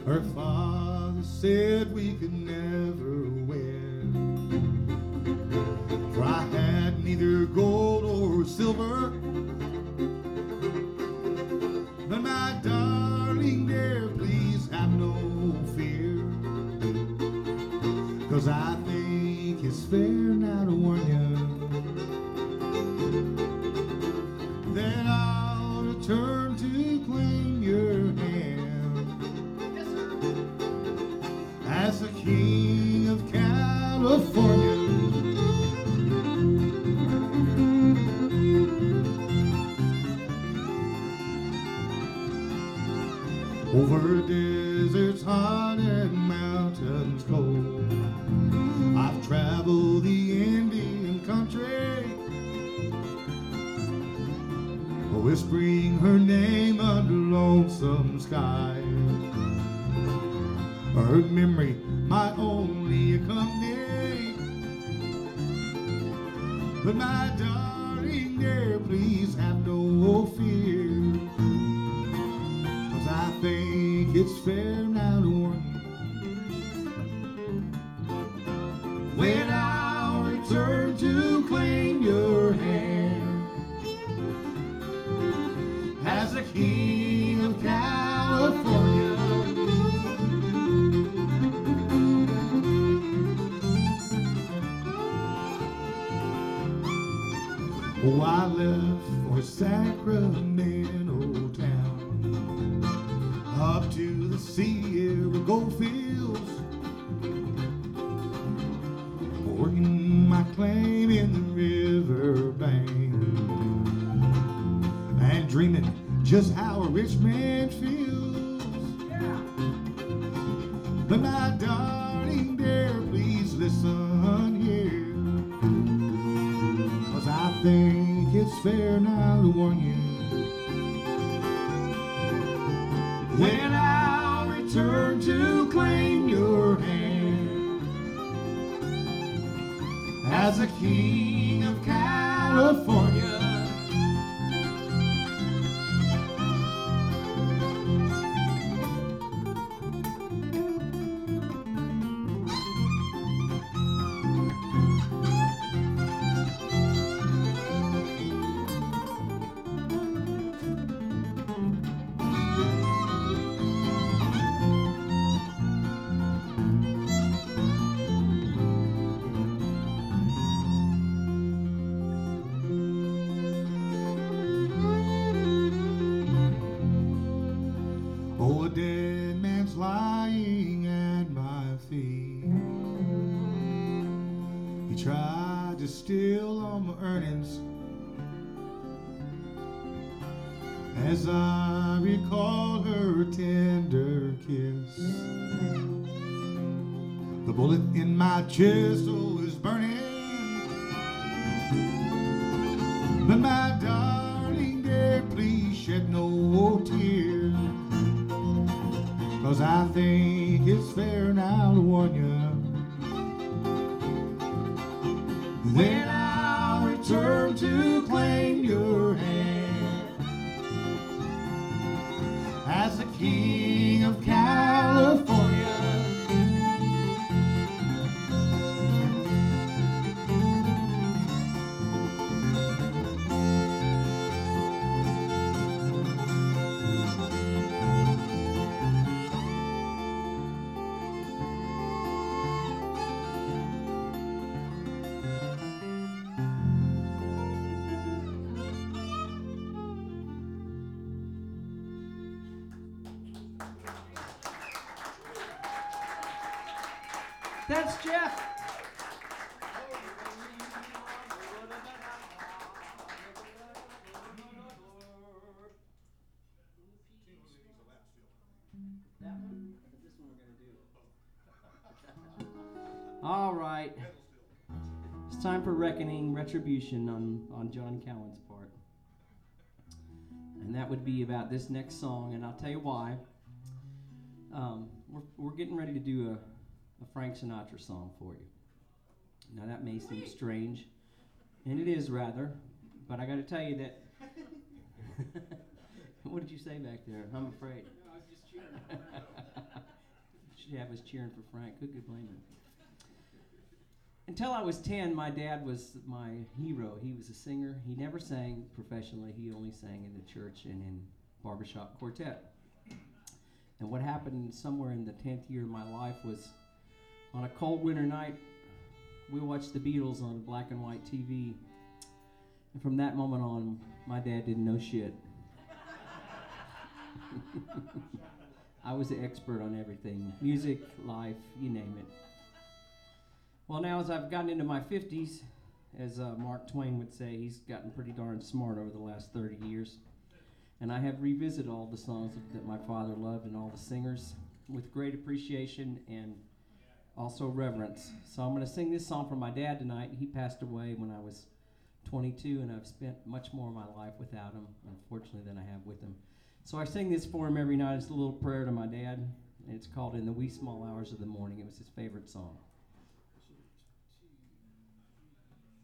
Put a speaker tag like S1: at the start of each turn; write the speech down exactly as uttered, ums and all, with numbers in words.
S1: Her father said we could never win, for I had neither gold or silver. But my darling dear, please have no fear, 'cause I think it's fair now to warn you that I'll return to claim your hand as the king of California. Over deserts hot and mountains cold, I've traveled the Indian country, whispering her name under lonesome skies. Her memory, my only company. But my darling dear, please have no fear, 'cause I think it's fair now to warn you when I'll return to claim your hand as the king of California. Oh, I left for Sacramento town, up to the Sierra Goldfields, working my claim in the riverbank, and dreaming just how a rich man feels. Yeah. But my darling dear, please listen here, 'cause I think it's fair now to warn you when I'll return to claim your hand as the king of California. Oh, a dead man's lying at my feet. He tried to steal all my earnings. As I recall her tender kiss, the bullet in my chest, oh, is burning. But my darling dear, please shed no tears, 'cause I think it's fair now to warn you when I'll return to claim your hand as the king of California.
S2: That's Jeff. All right. It's time for reckoning, retribution on, on John Cowan's part. And that would be about this next song, and I'll tell you why. Um, we're, we're getting ready to do a, a Frank Sinatra song for you. Now that may seem strange, and it is rather, but I got to tell you that. What did you say back there? I'm afraid.
S3: No, I was just cheering.
S2: dad was cheering for Frank. Who could blame him? Until I was ten, my dad was my hero. He was a singer. He never sang professionally. He only sang in the church and in barbershop quartet. And what happened somewhere in the tenth year of my life was on a cold winter night, we watched the Beatles on black and white T V. And from that moment on, my dad didn't know shit. I was the expert on everything. Music, life, you name it. Well, now as I've gotten into my fifties, as uh, Mark Twain would say, he's gotten pretty darn smart over the last thirty years. And I have revisited all the songs that my father loved and all the singers with great appreciation and also reverence. So I'm going to sing this song for my dad tonight. He passed away when I was twenty-two, and I've spent much more of my life without him, unfortunately, than I have with him. So I sing this for him every night. It's a little prayer to my dad, and it's called In the Wee Small Hours of the Morning. It was his favorite song.